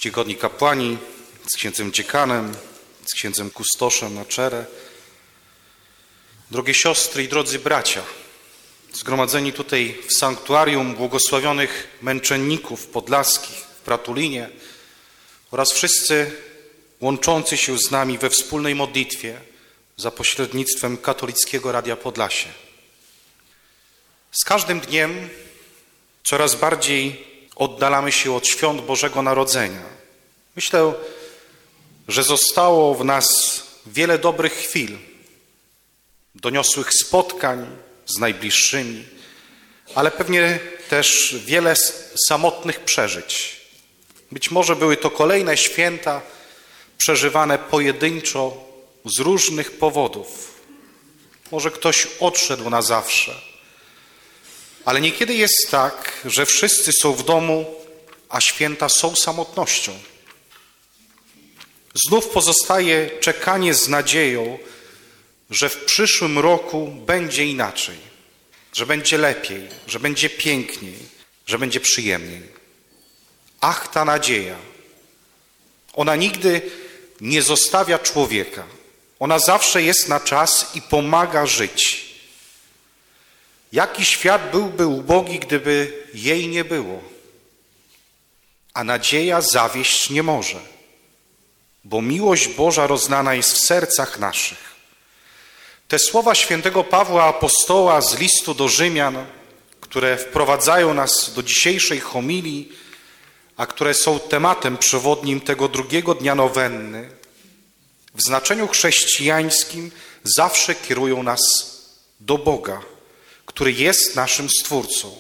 czcigodni kapłani, z księdzem dziekanem, z księdzem kustoszem na czele, drogie siostry i drodzy bracia, zgromadzeni tutaj w sanktuarium błogosławionych męczenników podlaskich w Pratulinie oraz wszyscy łączący się z nami we wspólnej modlitwie za pośrednictwem Katolickiego Radia Podlasie. Z każdym dniem coraz bardziej oddalamy się od świąt Bożego Narodzenia. Myślę, że zostało w nas wiele dobrych chwil, doniosłych spotkań z najbliższymi, ale pewnie też wiele samotnych przeżyć. Być może były to kolejne święta przeżywane pojedynczo z różnych powodów. Może ktoś odszedł na zawsze. Ale niekiedy jest tak, że wszyscy są w domu, a święta są samotnością. Znów pozostaje czekanie z nadzieją, że w przyszłym roku będzie inaczej, że będzie lepiej, że będzie piękniej, że będzie przyjemniej. Ach, ta nadzieja! Ona nigdy nie zostawia człowieka. Ona zawsze jest na czas i pomaga żyć. Jaki świat byłby ubogi, gdyby jej nie było? A nadzieja zawieść nie może, bo miłość Boża roznana jest w sercach naszych. Te słowa świętego Pawła Apostoła z listu do Rzymian, które wprowadzają nas do dzisiejszej homilii, a które są tematem przewodnim tego drugiego dnia nowenny, w znaczeniu chrześcijańskim zawsze kierują nas do Boga, który jest naszym Stwórcą.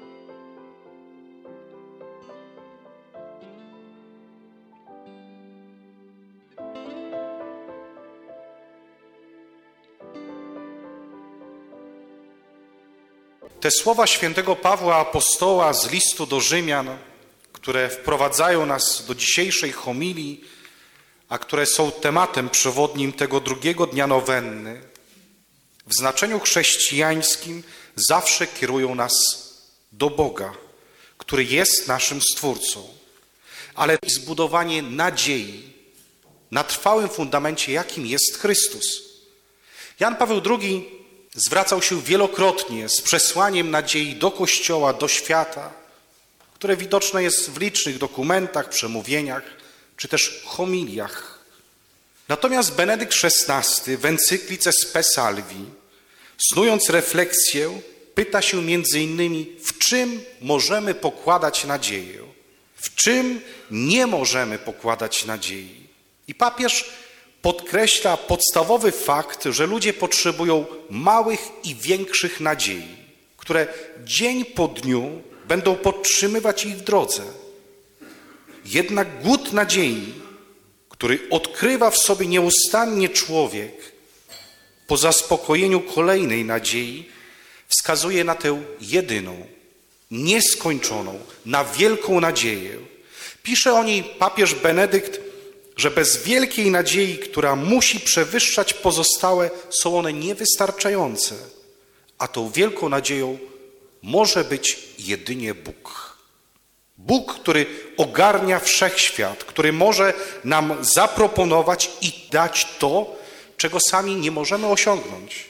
Te słowa świętego Pawła Apostoła z listu do Rzymian, które wprowadzają nas do dzisiejszej homilii, a które są tematem przewodnim tego drugiego dnia nowenny, w znaczeniu chrześcijańskim zawsze kierują nas do Boga, który jest naszym Stwórcą, ale zbudowanie nadziei na trwałym fundamencie, jakim jest Chrystus. Jan Paweł II zwracał się wielokrotnie z przesłaniem nadziei do Kościoła, do świata, które widoczne jest w licznych dokumentach, przemówieniach czy też homiliach. Natomiast Benedykt XVI w encyklice Spe Salvi, snując refleksję, pyta się między innymi, w czym możemy pokładać nadzieję, w czym nie możemy pokładać nadziei. I papież podkreśla podstawowy fakt, że ludzie potrzebują małych i większych nadziei, które dzień po dniu będą podtrzymywać ich w drodze. Jednak głód nadziei, który odkrywa w sobie nieustannie człowiek, po zaspokojeniu kolejnej nadziei, wskazuje na tę jedyną, nieskończoną, na wielką nadzieję. Pisze o niej papież Benedykt, że bez wielkiej nadziei, która musi przewyższać pozostałe, są one niewystarczające, a tą wielką nadzieją może być jedynie Bóg. Bóg, który ogarnia wszechświat, który może nam zaproponować i dać to, czego sami nie możemy osiągnąć.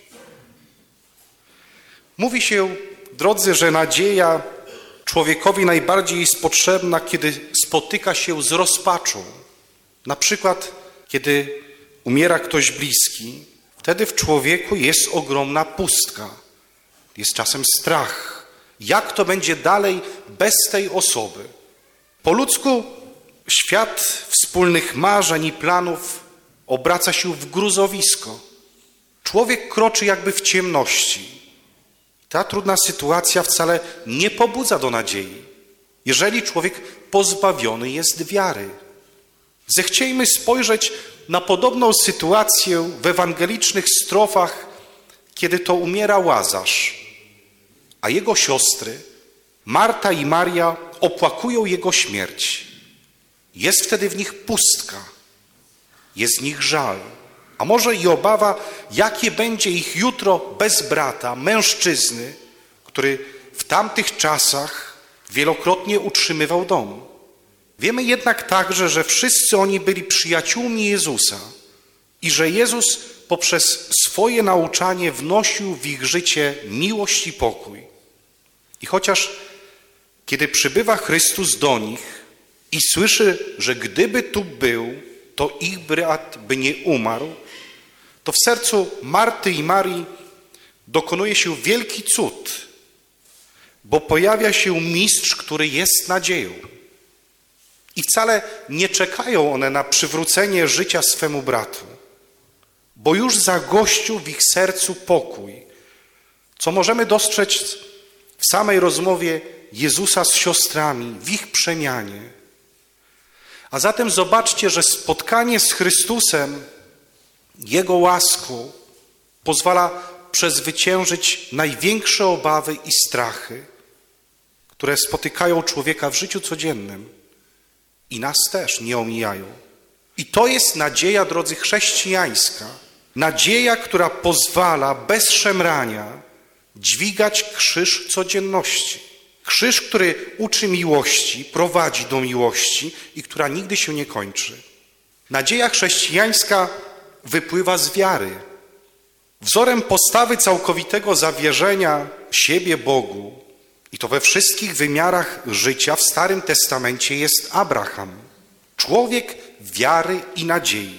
Mówi się, drodzy, że nadzieja człowiekowi najbardziej jest potrzebna, kiedy spotyka się z rozpaczą. Na przykład, kiedy umiera ktoś bliski, wtedy w człowieku jest ogromna pustka. Jest czasem strach. Jak to będzie dalej bez tej osoby? Po ludzku świat wspólnych marzeń i planów obraca się w gruzowisko. Człowiek kroczy jakby w ciemności. Ta trudna sytuacja wcale nie pobudza do nadziei, jeżeli człowiek pozbawiony jest wiary. Zechciejmy spojrzeć na podobną sytuację w ewangelicznych strofach, kiedy to umiera Łazarz, a jego siostry, Marta i Maria, opłakują jego śmierć. Jest wtedy w nich pustka, jest w nich żal, a może i obawa, jakie będzie ich jutro bez brata, mężczyzny, który w tamtych czasach wielokrotnie utrzymywał dom. Wiemy jednak także, że wszyscy oni byli przyjaciółmi Jezusa i że Jezus poprzez swoje nauczanie wnosił w ich życie miłość i pokój. I chociaż kiedy przybywa Chrystus do nich i słyszy, że gdyby tu był, to ich brat by nie umarł, to w sercu Marty i Marii dokonuje się wielki cud, bo pojawia się mistrz, który jest nadzieją. I wcale nie czekają one na przywrócenie życia swemu bratu, bo już zagościł w ich sercu pokój, co możemy dostrzec w samej rozmowie Jezusa z siostrami, w ich przemianie. A zatem zobaczcie, że spotkanie z Chrystusem, Jego łaską pozwala przezwyciężyć największe obawy i strachy, które spotykają człowieka w życiu codziennym i nas też nie omijają. I to jest nadzieja, drodzy, chrześcijańska. Nadzieja, która pozwala bez szemrania dźwigać krzyż codzienności. Krzyż, który uczy miłości, prowadzi do miłości i która nigdy się nie kończy. Nadzieja chrześcijańska wypływa z wiary. Wzorem postawy całkowitego zawierzenia siebie Bogu, i to we wszystkich wymiarach życia w Starym Testamencie, jest Abraham. Człowiek wiary i nadziei.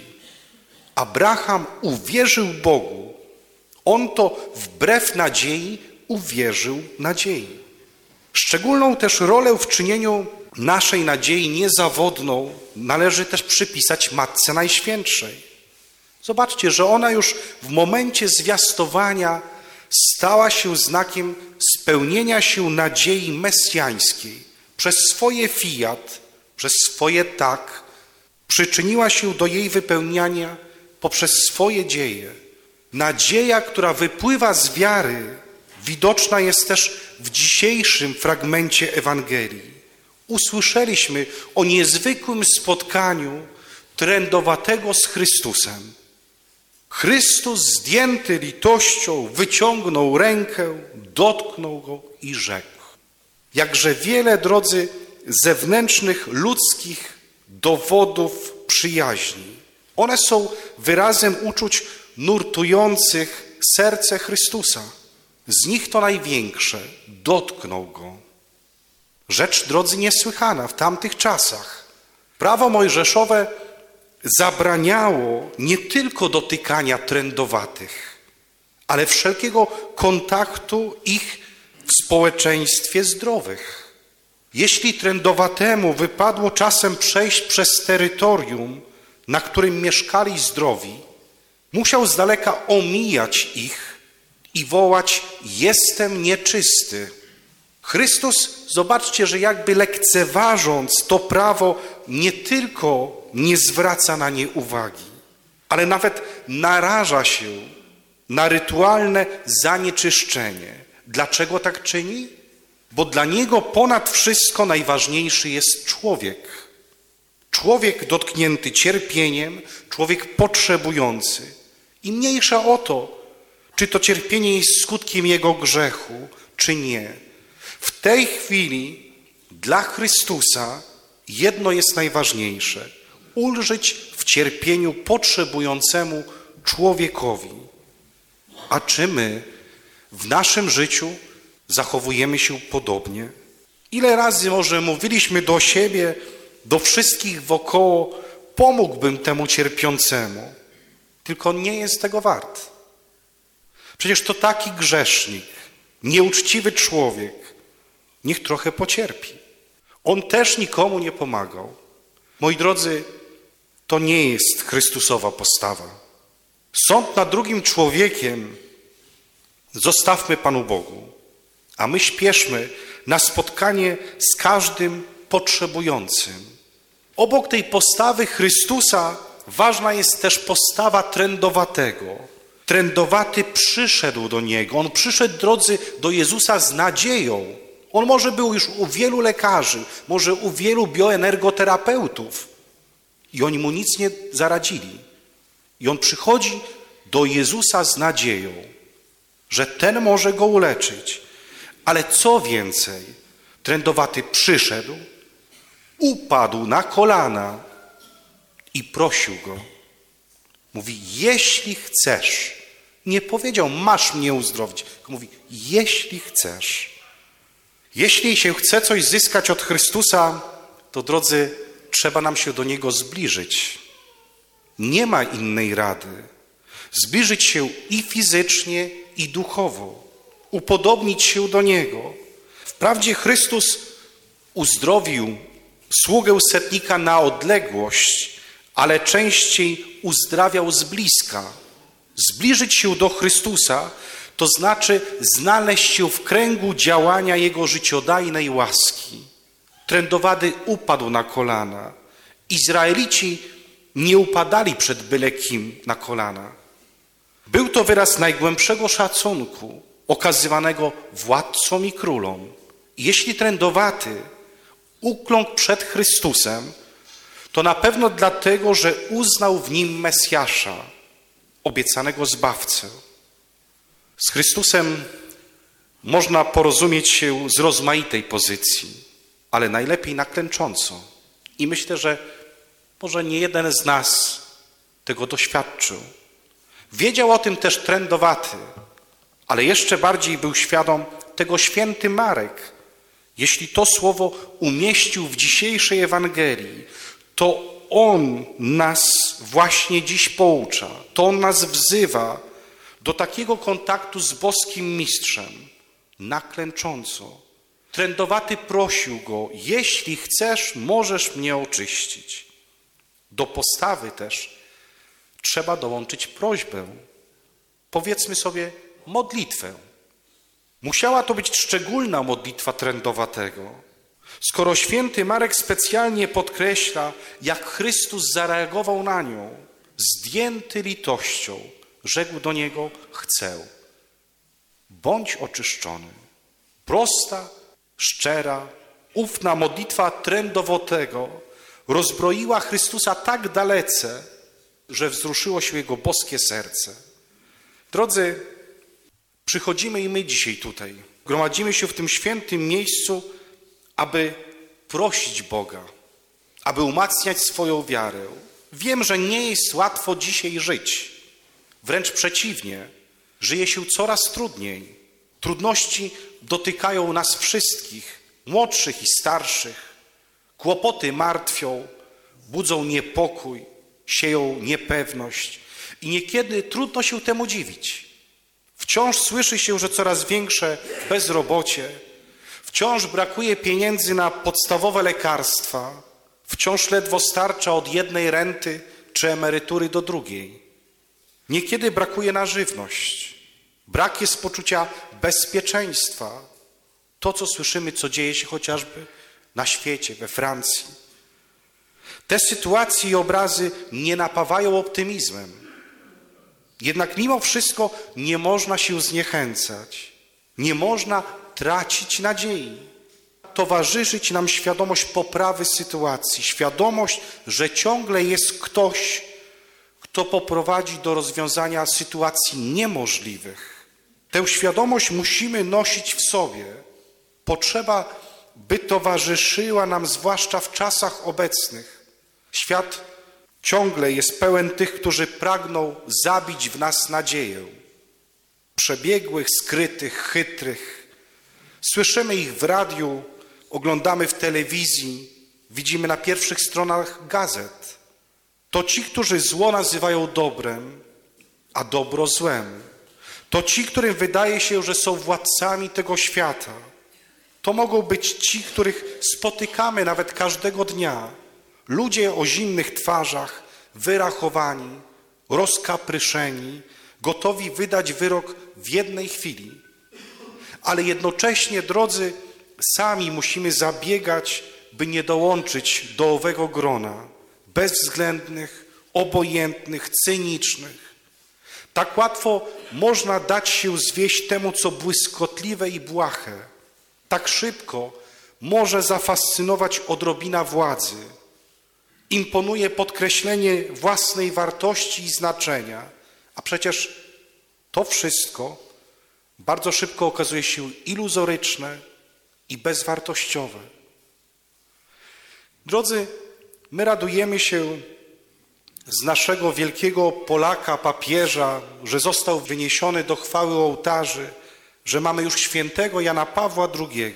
Abraham uwierzył Bogu. On to wbrew nadziei uwierzył nadziei. Szczególną też rolę w czynieniu naszej nadziei niezawodną należy też przypisać Matce Najświętszej. Zobaczcie, że ona już w momencie zwiastowania stała się znakiem spełnienia się nadziei mesjańskiej. Przez swoje fiat, przez swoje tak, przyczyniła się do jej wypełniania poprzez swoje dzieje. Nadzieja, która wypływa z wiary, widoczna jest też w dzisiejszym fragmencie Ewangelii. Usłyszeliśmy o niezwykłym spotkaniu trędowatego z Chrystusem. Chrystus, zdjęty litością, wyciągnął rękę, dotknął go i rzekł. Jakże wiele, drodzy, zewnętrznych ludzkich dowodów przyjaźni. One są wyrazem uczuć nurtujących serce Chrystusa. Z nich to największe, dotknął go. Rzecz, drodzy, niesłychana w tamtych czasach. Prawo mojżeszowe zabraniało nie tylko dotykania trędowatych, ale wszelkiego kontaktu ich w społeczeństwie zdrowych. Jeśli trędowatemu wypadło czasem przejść przez terytorium, na którym mieszkali zdrowi, musiał z daleka omijać ich i wołać: jestem nieczysty. Chrystus, zobaczcie, że jakby lekceważąc to prawo, nie tylko nie zwraca na nie uwagi, ale nawet naraża się na rytualne zanieczyszczenie. Dlaczego tak czyni? Bo dla niego ponad wszystko najważniejszy jest człowiek. Człowiek dotknięty cierpieniem, człowiek potrzebujący. I mniejsza o to, czy to cierpienie jest skutkiem jego grzechu, czy nie. W tej chwili dla Chrystusa jedno jest najważniejsze. Ulżyć w cierpieniu potrzebującemu człowiekowi. A czy my w naszym życiu zachowujemy się podobnie? Ile razy może mówiliśmy do siebie, do wszystkich wokoło: pomógłbym temu cierpiącemu, tylko on nie jest tego wart. Przecież to taki grzesznik, nieuczciwy człowiek, niech trochę pocierpi. On też nikomu nie pomagał. Moi drodzy, to nie jest Chrystusowa postawa. Sąd nad drugim człowiekiem zostawmy Panu Bogu, a my śpieszmy na spotkanie z każdym potrzebującym. Obok tej postawy Chrystusa ważna jest też postawa trędowatego. Trędowaty przyszedł do Niego. On przyszedł, drodzy, do Jezusa z nadzieją. On może był już u wielu lekarzy, może u wielu bioenergoterapeutów i oni mu nic nie zaradzili. I on przychodzi do Jezusa z nadzieją, że ten może go uleczyć. Ale co więcej, trędowaty przyszedł, upadł na kolana i prosił go. Mówi, jeśli chcesz. Nie powiedział, masz mnie uzdrowić. Tylko mówi, jeśli chcesz. Jeśli się chce coś zyskać od Chrystusa, to drodzy, trzeba nam się do Niego zbliżyć. Nie ma innej rady. Zbliżyć się i fizycznie, i duchowo. Upodobnić się do Niego. Wprawdzie Chrystus uzdrowił sługę setnika na odległość, ale częściej uzdrawiał z bliska. Zbliżyć się do Chrystusa to znaczy znaleźć się w kręgu działania Jego życiodajnej łaski. Trędowady upadł na kolana. Izraelici nie upadali przed byle kim na kolana. Był to wyraz najgłębszego szacunku okazywanego władcom i królom. Jeśli trędowaty ukląkł przed Chrystusem, to na pewno dlatego, że uznał w nim Mesjasza, obiecanego Zbawcę. Z Chrystusem można porozumieć się z rozmaitej pozycji, ale najlepiej na klęcząco. I myślę, że może nie jeden z nas tego doświadczył. Wiedział o tym też trędowaty, ale jeszcze bardziej był świadom tego święty Marek. Jeśli to słowo umieścił w dzisiejszej Ewangelii, to on nas właśnie dziś poucza. To on nas wzywa do takiego kontaktu z boskim mistrzem, na klęcząco. Trędowaty prosił go, jeśli chcesz, możesz mnie oczyścić. Do postawy też trzeba dołączyć prośbę. Powiedzmy sobie modlitwę. Musiała to być szczególna modlitwa trędowatego. Skoro święty Marek specjalnie podkreśla, jak Chrystus zareagował na nią, zdjęty litością, rzekł do niego, chcę, bądź oczyszczony. Prosta, szczera, ufna modlitwa trędowatego rozbroiła Chrystusa tak dalece, że wzruszyło się jego boskie serce. Drodzy, przychodzimy i my dzisiaj tutaj, gromadzimy się w tym świętym miejscu, aby prosić Boga, aby umacniać swoją wiarę. Wiem, że nie jest łatwo dzisiaj żyć. Wręcz przeciwnie, żyje się coraz trudniej. Trudności dotykają nas wszystkich, młodszych i starszych. Kłopoty martwią, budzą niepokój, sieją niepewność i niekiedy trudno się temu dziwić. Wciąż słyszy się, że coraz większe bezrobocie, wciąż brakuje pieniędzy na podstawowe lekarstwa, wciąż ledwo starcza od jednej renty czy emerytury do drugiej. Niekiedy brakuje na żywność, brak jest poczucia bezpieczeństwa. To, co słyszymy, co dzieje się chociażby na świecie, we Francji. Te sytuacje i obrazy nie napawają optymizmem. Jednak mimo wszystko nie można się zniechęcać. Nie można tracić nadziei. Towarzyszyć nam świadomość poprawy sytuacji, świadomość, że ciągle jest ktoś, kto poprowadzi do rozwiązania sytuacji niemożliwych. Tę świadomość musimy nosić w sobie. Potrzeba, by towarzyszyła nam zwłaszcza w czasach obecnych. Świat ciągle jest pełen tych, którzy pragną zabić w nas nadzieję. Przebiegłych, skrytych, chytrych. Słyszymy ich w radiu, oglądamy w telewizji, widzimy na pierwszych stronach gazet. To ci, którzy zło nazywają dobrem, a dobro złem. To ci, którym wydaje się, że są władcami tego świata. To mogą być ci, których spotykamy nawet każdego dnia. Ludzie o zimnych twarzach, wyrachowani, rozkapryszeni, gotowi wydać wyrok w jednej chwili. Ale jednocześnie, drodzy, sami musimy zabiegać, by nie dołączyć do owego grona, bezwzględnych, obojętnych, cynicznych. Tak łatwo można dać się zwieść temu, co błyskotliwe i błahe. Tak szybko może zafascynować odrobina władzy. Imponuje podkreślenie własnej wartości i znaczenia. A przecież to wszystko bardzo szybko okazuje się iluzoryczne i bezwartościowe. Drodzy, my radujemy się z naszego wielkiego Polaka, papieża, że został wyniesiony do chwały ołtarzy, że mamy już świętego Jana Pawła II.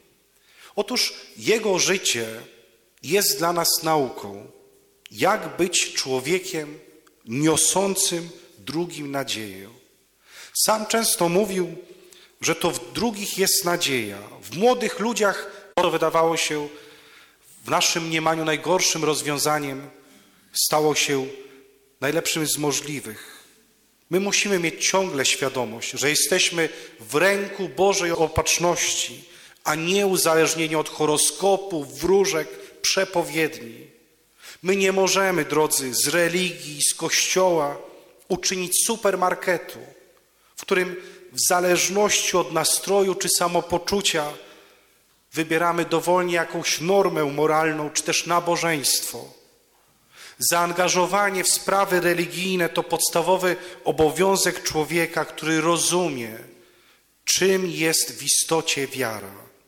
Otóż jego życie jest dla nas nauką, jak być człowiekiem niosącym drugim nadzieję. Sam często mówił, że to w drugich jest nadzieja. W młodych ludziach to wydawało się w naszym mniemaniu najgorszym rozwiązaniem, stało się najlepszym z możliwych. My musimy mieć ciągle świadomość, że jesteśmy w ręku Bożej opatrzności, a nie uzależnieni od horoskopów, wróżek, przepowiedni. My nie możemy, drodzy, z religii, z Kościoła uczynić supermarketu, w którym w zależności od nastroju czy samopoczucia wybieramy dowolnie jakąś normę moralną czy też nabożeństwo. Zaangażowanie w sprawy religijne to podstawowy obowiązek człowieka, który rozumie, czym jest w istocie wiara.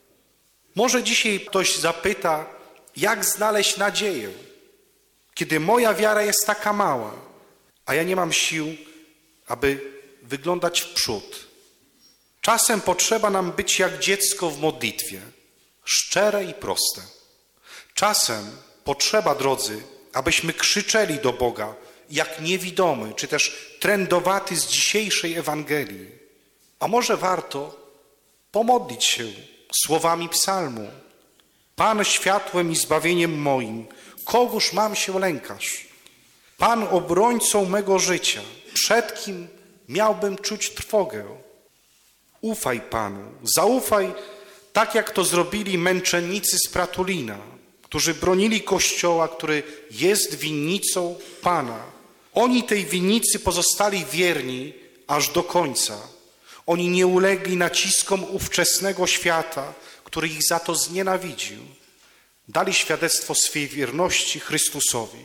Może dzisiaj ktoś zapyta, jak znaleźć nadzieję, kiedy moja wiara jest taka mała, a ja nie mam sił, aby wyglądać w przód. Czasem potrzeba nam być jak dziecko w modlitwie, szczere i proste. Czasem potrzeba, drodzy, abyśmy krzyczeli do Boga, jak niewidomy, czy też trędowaty z dzisiejszej Ewangelii. A może warto pomodlić się słowami psalmu. Pan światłem i zbawieniem moim, kogóż mam się lękasz? Pan obrońcą mego życia, przed kim miałbym czuć trwogę? Ufaj Panu, zaufaj, tak jak to zrobili męczennicy z Pratulina, którzy bronili Kościoła, który jest winnicą Pana. Oni tej winnicy pozostali wierni aż do końca. Oni nie ulegli naciskom ówczesnego świata, który ich za to znienawidził. Dali świadectwo swej wierności Chrystusowi.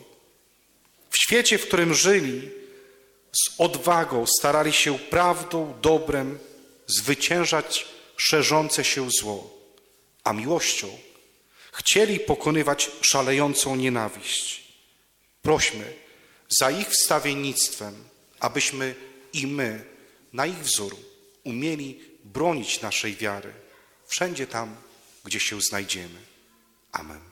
W świecie, w którym żyli, z odwagą starali się prawdą, dobrem zwyciężać szerzące się zło, a miłością chcieli pokonywać szalejącą nienawiść. Prośmy za ich wstawiennictwem, abyśmy i my na ich wzór umieli bronić naszej wiary wszędzie tam, gdzie się znajdziemy. Amen.